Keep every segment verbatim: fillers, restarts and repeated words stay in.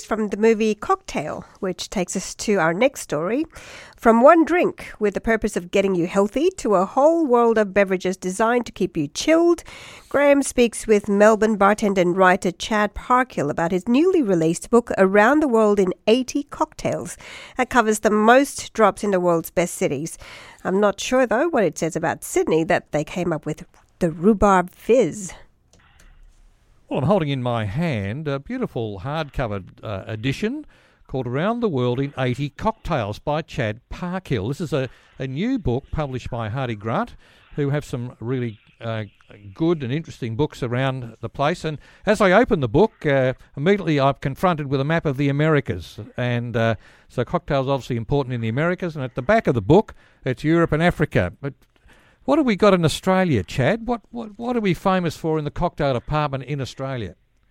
from the movie Cocktail, which takes us to our next story. From one drink with the purpose of getting you healthy to a whole world of beverages designed to keep you chilled, Graham speaks with Melbourne bartender and writer Chad Parkhill about his newly released book, Around the World in eighty Cocktails, that covers the most drops in the world's best cities. I'm not sure, though, what it says about Sydney that they came up with the Rhubarb Fizz. Well, I'm holding in my hand a beautiful hardcover uh, edition called Around the World in eighty Cocktails by Chad Parkhill. This is a, a new book published by Hardy Grant, who have some really uh, good and interesting books around the place. And as I open the book, uh, immediately I'm confronted with a map of the Americas. And uh, so cocktails are obviously important in the Americas. And at the back of the book, it's Europe and Africa. But what have we got in Australia, Chad? What, what what are we famous for in the cocktail department in Australia?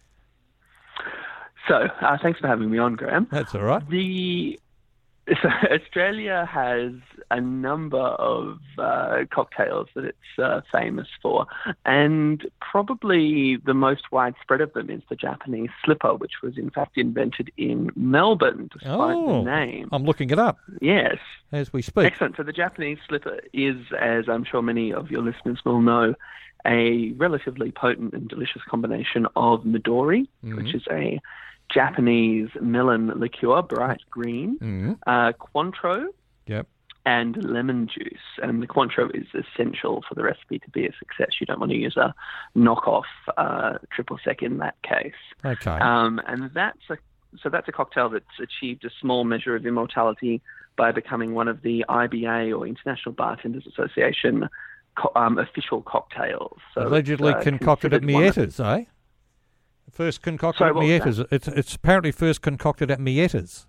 So, uh, thanks for having me on, Graham. That's all right. The so Australia has a number of uh, cocktails that it's uh, famous for, and probably the most widespread of them is the Japanese slipper, which was in fact invented in Melbourne, despite oh, the name. I'm looking it up. Yes. As we speak. Excellent. So the Japanese slipper is, as I'm sure many of your listeners will know, a relatively potent and delicious combination of Midori, mm-hmm. which is a Japanese melon liqueur, bright green, mm-hmm. uh, Cointreau, yep. and lemon juice. And the Cointreau is essential for the recipe to be a success. You don't want to use a knockoff uh, triple sec in that case. Okay. Um, and that's a so that's a cocktail that's achieved a small measure of immortality by becoming one of the I B A, or International Bartenders Association, co- um, official cocktails. So allegedly uh, concocted at Mietta's, eh? First concocted Sorry, at Mietta's. It's it's apparently first concocted at Mietta's.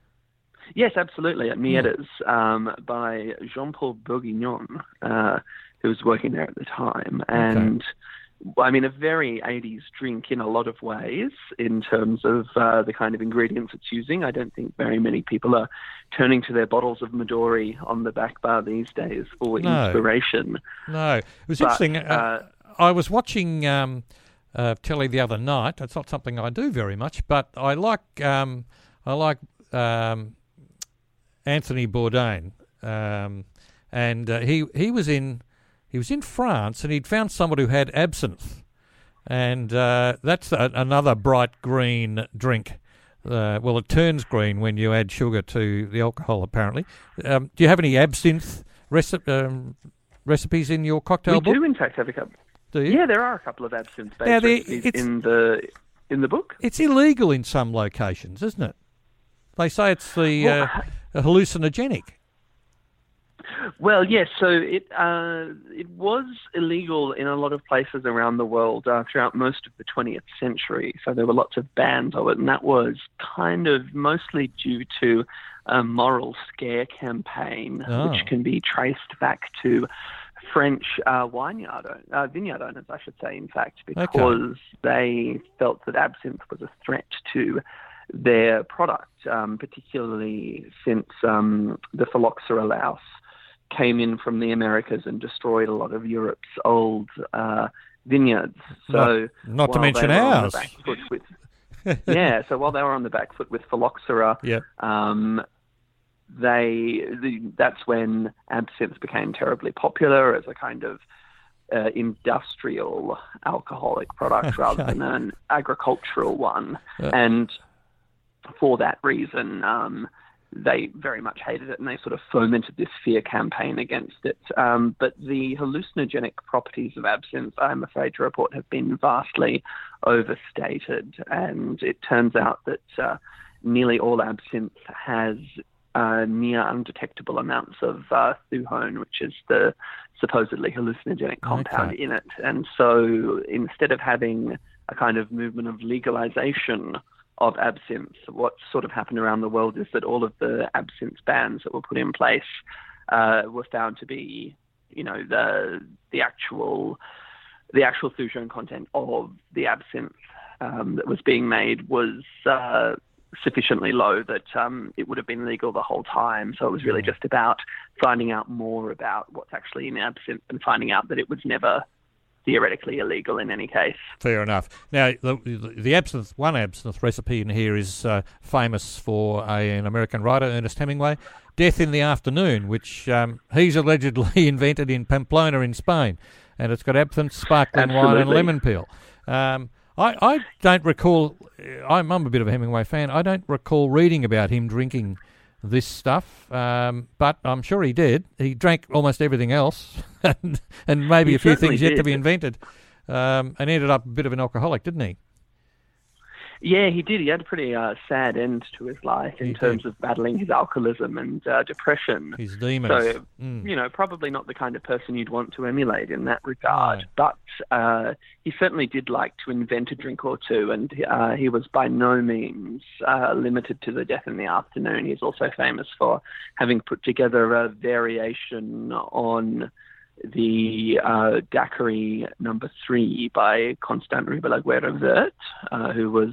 Yes, absolutely, at Mietta's mm. um, by Jean-Paul Bourguignon, uh, who was working there at the time. And, okay. I mean, a very eighties drink in a lot of ways in terms of uh, the kind of ingredients it's using. I don't think very many people are turning to their bottles of Midori on the back bar these days for no. inspiration. No. It was but, interesting. Uh, uh, I was watching... Um, Uh, telly the other night. It's not something I do very much, but I like um, I like um, Anthony Bourdain, um, and uh, he he was in he was in France, and he'd found someone who had absinthe, and uh, that's a, another bright green drink. Uh, well, it turns green when you add sugar to the alcohol. Apparently, um, do you have any absinthe reci- um, recipes in your cocktail we book? We do, in fact, have a couple. Do you? Yeah, there are a couple of absinthe-based now, the, recipes in the in the book. It's illegal in some locations, isn't it? They say it's the well, uh, hallucinogenic. Well, yes. So it uh, it was illegal in a lot of places around the world uh, throughout most of the twentieth century. So there were lots of bans of it, and that was kind of mostly due to a moral scare campaign, oh. which can be traced back to French uh, vineyard, uh, vineyard owners, I should say, in fact, because okay. they felt that absinthe was a threat to their product, um, particularly since um, the phylloxera louse came in from the Americas and destroyed a lot of Europe's old uh, vineyards. So, not, not to mention ours. With, yeah, so while they were on the back foot with phylloxera, yep. um, They the, that's when absinthe became terribly popular as a kind of uh, industrial alcoholic product okay. rather than an agricultural one. Uh. And for that reason, um, they very much hated it, and they sort of fomented this fear campaign against it. Um, but the hallucinogenic properties of absinthe, I'm afraid to report, have been vastly overstated. And it turns out that uh, nearly all absinthe has Uh, near undetectable amounts of uh, thuone, which is the supposedly hallucinogenic compound okay. in it. And so instead of having a kind of movement of legalization of absinthe, what sort of happened around the world is that all of the absinthe bans that were put in place uh, were found to be, you know, the the actual the actual thuone content of the absinthe um, that was being made was uh, sufficiently low that um, it would have been legal the whole time. So it was really just about finding out more about what's actually in absinthe and finding out that it was never theoretically illegal in any case. Fair enough. Now, the, the, the absinthe, one absinthe recipe in here is uh, famous for a, an American writer, Ernest Hemingway, Death in the Afternoon, which um, he's allegedly invented in Pamplona in Spain, and it's got absinthe, sparkling Absolutely. wine and lemon peel. Um, I, I don't recall, I'm, I'm a bit of a Hemingway fan, I don't recall reading about him drinking this stuff, um, but I'm sure he did. He drank almost everything else, and, and maybe He a few certainly things yet did. to be invented, um, and ended up a bit of an alcoholic, didn't he? Yeah, he did. He had a pretty uh, sad end to his life in He terms did. of battling his alcoholism and uh, depression. His demons. So, Mm. you know, probably not the kind of person you'd want to emulate in that regard. No. But uh, he certainly did like to invent a drink or two, and uh, he was by no means uh, limited to the Death in the Afternoon. He's also famous for having put together a variation on the uh, daiquiri number three by Constant Ribalaguerra Vert, uh, who was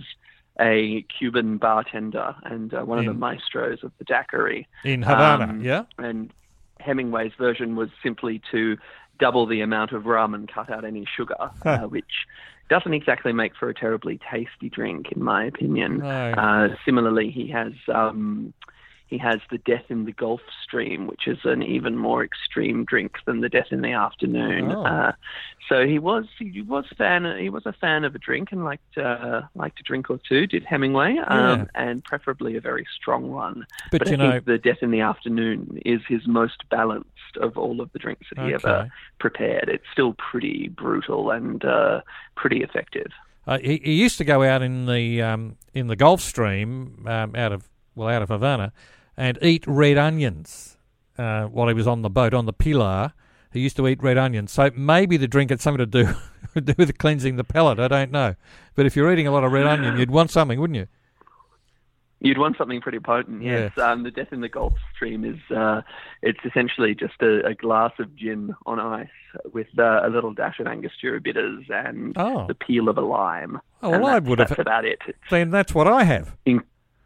a Cuban bartender and uh, one In- of the maestros of the daiquiri. In Havana, Um, yeah? And Hemingway's version was simply to double the amount of rum and cut out any sugar, uh, which doesn't exactly make for a terribly tasty drink, in my opinion. No. Uh, similarly, he has um, he has the Death in the Gulf Stream, which is an even more extreme drink than the Death in the Afternoon. Oh. Uh, so he was he was fan he was a fan of a drink and liked uh, liked a drink or two. Did Hemingway, um, Yeah. and preferably a very strong one. But, But you I know, think the Death in the Afternoon is his most balanced of all of the drinks that he Okay. ever prepared. It's still pretty brutal and uh, pretty effective. Uh, he, he used to go out in the um, in the Gulf Stream um, out of well out of Havana and eat red onions uh, while he was on the boat on the Pilar. He used to eat red onions, so maybe the drink had something to do do with cleansing the palate. I don't know, but if you're eating a lot of red onion, you'd want something, wouldn't you? You'd want something pretty potent, yes. Um, the Death in the Gulf Stream is uh, it's essentially just a, a glass of gin on ice with uh, a little dash of Angostura bitters and Oh. the peel of a lime. Oh, well, And I that's, would have- That's about it. Then that's what I have. In-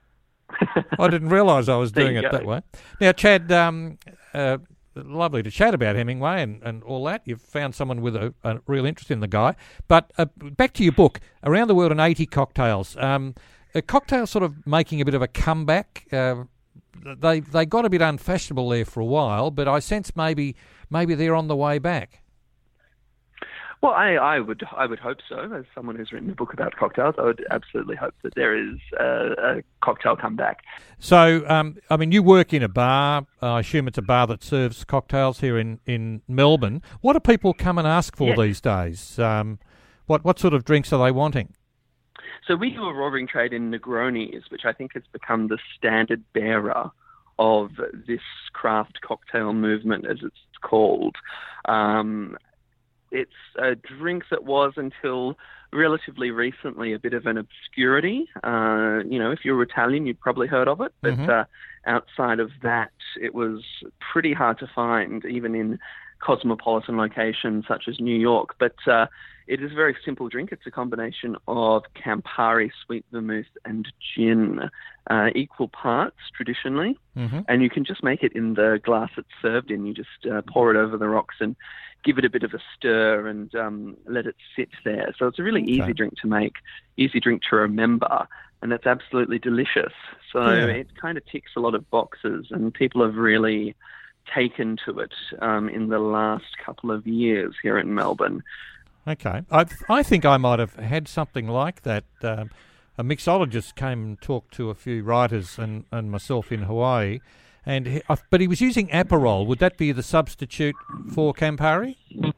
I didn't realise I was There doing you it go. that way. Now, Chad, um, uh, lovely to chat about Hemingway and, and all that. You've found someone with a, a real interest in the guy. But uh, back to your book, Around the World in eighty Cocktails. Um, a cocktail sort of making a bit of a comeback. Uh, they they got a bit unfashionable there for a while, but I sense maybe maybe they're on the way back. Well, I, I would I would hope so. As someone who's written a book about cocktails, I would absolutely hope that there is a, a cocktail comeback. So, um, I mean, you work in a bar. I assume it's a bar that serves cocktails here in, in Melbourne. What do people come and ask for Yeah. these days? Um, what what sort of drinks are they wanting? So we do a roaring trade in Negronis, which I think has become the standard bearer of this craft cocktail movement, as it's called. Um, it's a drink that was, until relatively recently, a bit of an obscurity. Uh, you know, if you're Italian, you've probably heard of it, but Mhm. uh, outside of that, it was pretty hard to find, even in cosmopolitan locations such as New York. But uh, it is a very simple drink. It's a combination of Campari, sweet vermouth, and gin, uh, equal parts traditionally. Mm-hmm. And you can just make it in the glass it's served in. You just uh, pour it over the rocks and give it a bit of a stir and um, let it sit there. So it's a really Okay. easy drink to make, easy drink to remember, and it's absolutely delicious. So Yeah. it kind of ticks a lot of boxes, and people have really taken to it um, in the last couple of years here in Melbourne. Okay. I I think I might have had something like that. Um, a mixologist came and talked to a few writers and, and myself in Hawaii, and he, I, but he was using Aperol. Would that be the substitute for Campari?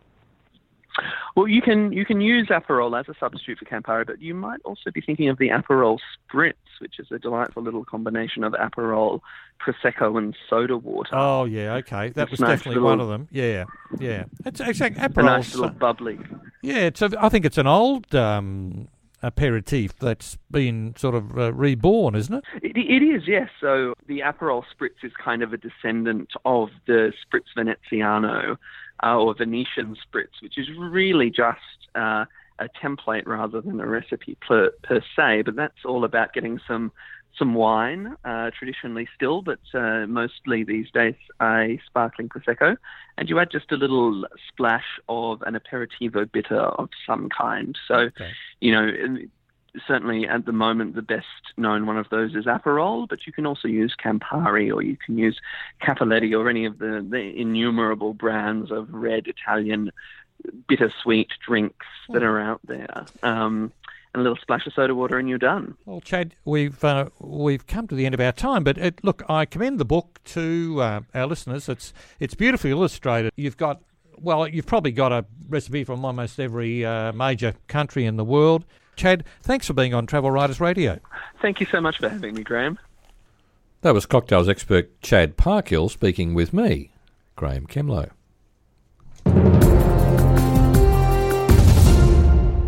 Well, you can you can use Aperol as a substitute for Campari, but you might also be thinking of the Aperol Spritz, which is a delightful little combination of Aperol, Prosecco, and soda water. Oh yeah, okay. That It's was nice definitely little- one of them. Yeah, yeah. It's exactly a Aperol. nice little bubbly. Yeah, it's a, I think it's an old um, aperitif that's been sort of uh, reborn, isn't it? It, it is, yes. So the Aperol Spritz is kind of a descendant of the Spritz Veneziano uh, or Venetian Spritz, which is really just uh, a template rather than a recipe per, per se. But that's all about getting some some wine, uh, traditionally still, but uh, mostly these days a sparkling Prosecco, and you add just a little splash of an aperitivo bitter of some kind. So, okay. you know, certainly at the moment the best known one of those is Aperol, but you can also use Campari, or you can use Cappelletti, or any of the, the innumerable brands of red Italian bittersweet drinks that are out there. Um, and a little splash of soda water and you're done. Well, Chad, we've uh, we've come to the end of our time, but it, look, I commend the book to uh, our listeners. It's it's beautifully illustrated. You've got, well, you've probably got a recipe from almost every uh, major country in the world. Chad, thanks for being on Travel Writers Radio. Thank you so much for having me, Graham. That was cocktails expert Chad Parkhill speaking with me, Graham Kemlow.